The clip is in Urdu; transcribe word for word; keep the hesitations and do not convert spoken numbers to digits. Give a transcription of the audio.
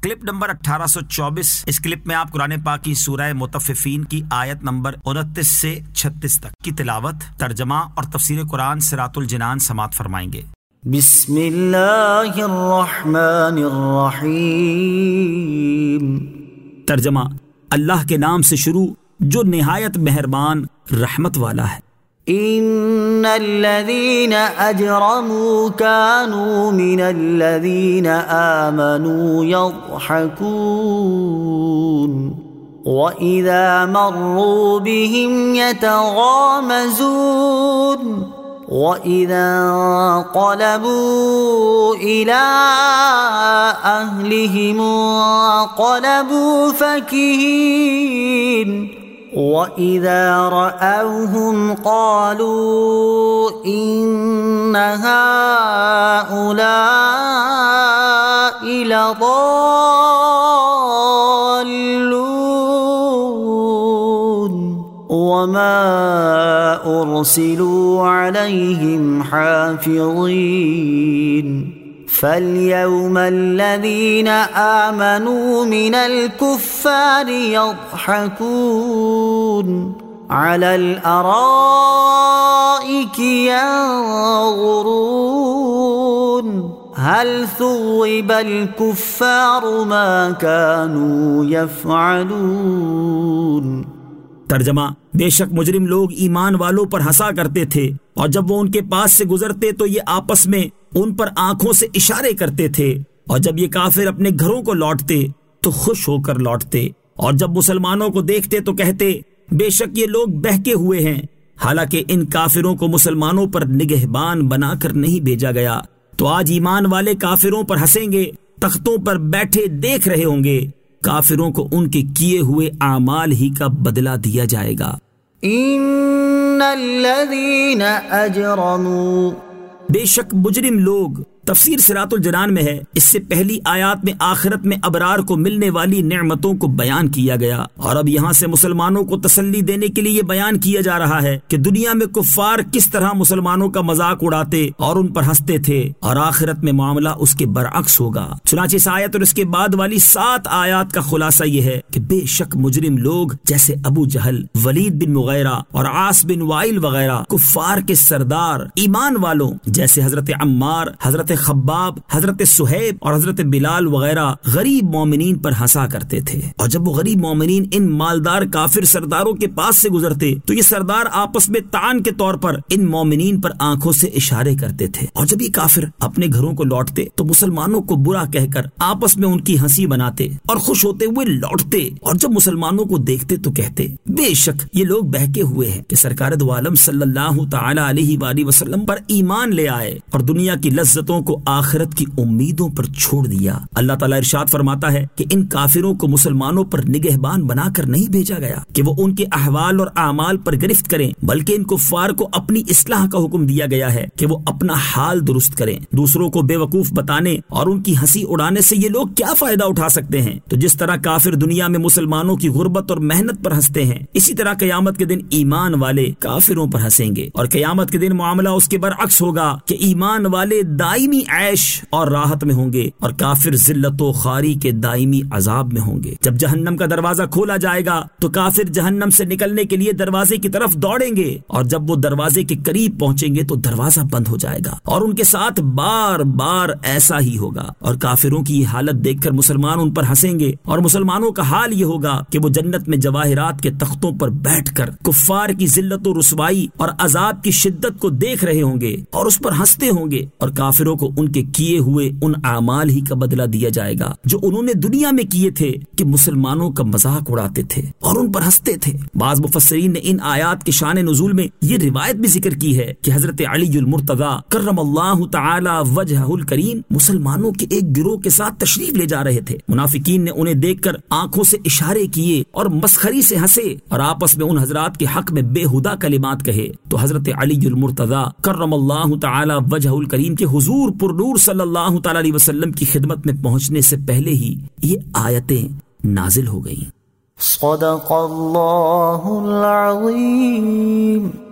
کلپ نمبر اٹھارہ سو چوبیس. اس کلپ میں آپ قرآن پاک کی سورہ مطففین کی آیت نمبر انتیس سے چھتیس تک کی تلاوت، ترجمہ اور تفسیر قرآن صراط الجنان سماعت فرمائیں گے. بسم اللہ الرحمن الرحیم. ترجمہ: اللہ کے نام سے شروع جو نہایت مہربان رحمت والا ہے. ان الذين اجرموا كانوا من الذين آمنوا يضحكون واذا مروا بهم يتغامزون وَإِذَا انقلبوا إِلَىٰ أَهْلِهِمُ انقلبوا فَكِهِينَ وَإِذَا رَأَوْهُمْ قَالُوا إِنَّ هَٰؤُلَاءِ لَضَالُّونَ وَمَا أُرْسِلُوا عَلَيْهِمْ حَافِظِينَ فَالْيَوْمَ الَّذِينَ آمَنُوا مِنَ الْكُفَّارِ يَضْحَكُونَ عَلَى الْأَرَائِكِ يَنظُرُونَ هَلْ ثُوِّبَ الْكُفَّارُ مَا كَانُوا يَفْعَلُونَ. ترجمہ: بے شک مجرم لوگ ایمان والوں پر ہنسا کرتے تھے، اور جب وہ ان کے پاس سے گزرتے تو یہ آپس میں ان پر آنکھوں سے اشارے کرتے تھے، اور جب یہ کافر اپنے گھروں کو لوٹتے تو خوش ہو کر لوٹتے، اور جب مسلمانوں کو دیکھتے تو کہتے بے شک یہ لوگ بہکے ہوئے ہیں. حالانکہ ان کافروں کو مسلمانوں پر نگہبان بنا کر نہیں بھیجا گیا. تو آج ایمان والے کافروں پر ہنسیں گے، تختوں پر بیٹھے دیکھ رہے ہوں گے. کافروں کو ان کے کیے ہوئے اعمال ہی کا بدلہ دیا جائے گا. ان الذین اجرموا، بے شک مجرم لوگ. تفسیر صراط الجنان میں ہے. اس سے پہلی آیات میں آخرت میں ابرار کو ملنے والی نعمتوں کو بیان کیا گیا، اور اب یہاں سے مسلمانوں کو تسلی دینے کے لیے یہ بیان کیا جا رہا ہے کہ دنیا میں کفار کس طرح مسلمانوں کا مذاق اڑاتے اور ان پر ہنستے تھے، اور آخرت میں معاملہ اس کے برعکس ہوگا. چنانچہ اس آیت اور اس کے بعد والی سات آیات کا خلاصہ یہ ہے کہ بے شک مجرم لوگ جیسے ابو جہل، ولید بن مغیرہ اور عاص بن وائل وغیرہ کفار کے سردار ایمان والوں جیسے حضرت عمار، حضرت خباب، حضرت سہیب اور حضرت بلال وغیرہ غریب مومنین پر ہنسا کرتے تھے. اور جب وہ غریب مومنین ان مالدار کافر سرداروں کے پاس سے گزرتے تو یہ سردار آپس میں تعان کے طور پر ان مومنین پر آنکھوں سے اشارے کرتے تھے، اور جب یہ کافر اپنے گھروں کو لوٹتے تو مسلمانوں کو برا کہہ کر آپس میں ان کی ہنسی بناتے اور خوش ہوتے ہوئے لوٹتے، اور جب مسلمانوں کو دیکھتے تو کہتے بے شک یہ لوگ بہکے ہوئے ہیں کہ سرکار دو عالم صلی اللہ تعالی علیہ وآلہ وسلم پر ایمان لے آئے اور دنیا کی لذتوں کو آخرت کی امیدوں پر چھوڑ دیا. اللہ تعالیٰ ارشاد فرماتا ہے کہ ان کافروں کو مسلمانوں پر نگہبان بنا کر نہیں بھیجا گیا کہ وہ ان کے احوال اور اعمال پر گرفت کریں، بلکہ ان کفار کو اپنی اصلاح کا حکم دیا گیا ہے کہ وہ اپنا حال درست کریں. دوسروں کو بے وقوف بتانے اور ان کی ہنسی اڑانے سے یہ لوگ کیا فائدہ اٹھا سکتے ہیں؟ تو جس طرح کافر دنیا میں مسلمانوں کی غربت اور محنت پر ہنستے ہیں، اسی طرح قیامت کے دن ایمان والے کافروں پر ہنسیں گے، اور قیامت کے دن معاملہ اس کے برعکس ہوگا کہ ایمان والے دائمی عیش اور راحت میں ہوں گے، اور کافر ذلت و خواری کے دائمی عذاب میں ہوں گے. جب جہنم کا دروازہ کھولا جائے گا تو کافر جہنم سے نکلنے کے لیے دروازے کی طرف دوڑیں گے، اور جب وہ دروازے کے قریب پہنچیں گے تو دروازہ بند ہو جائے گا، اور ان کے ساتھ بار بار ایسا ہی ہوگا. اور کافروں کی یہ حالت دیکھ کر مسلمان ان پر ہنسیں گے، اور مسلمانوں کا حال یہ ہوگا کہ وہ جنت میں جواہرات کے تختوں پر بیٹھ کر کفار کی ذلت و رسوائی اور عذاب کی شدت کو دیکھ رہے ہوں گے اور اس پر ہنستے ہوں گے، اور کافروں کو ان کے کیے ہوئے ان اعمال ہی کا بدلہ دیا جائے گا جو انہوں نے دنیا میں کیے تھے کہ مسلمانوں کا مذاق اڑاتے تھے اور ان پر ہنستے تھے. بعض مفسرین نے ان آیات کے شان نزول میں یہ روایت بھی ذکر کی ہے کہ حضرت علی المرتضی کرم اللہ تعالی وجہہ الکریم مسلمانوں کے ایک گروہ کے ساتھ تشریف لے جا رہے تھے. منافقین نے انہیں دیکھ کر آنکھوں سے اشارے کیے اور مسخری سے ہنسے اور آپس میں ان حضرات کے حق میں بے ہدہ کلمات کہے. تو حضرت علی المرتضی کرم اللہ تعالی وجہہ الکریم کے حضور پر نور صلی اللہ تعالی علیہ وسلم کی خدمت میں پہنچنے سے پہلے ہی یہ آیتیں نازل ہو گئیں. صدق اللہ العظیم.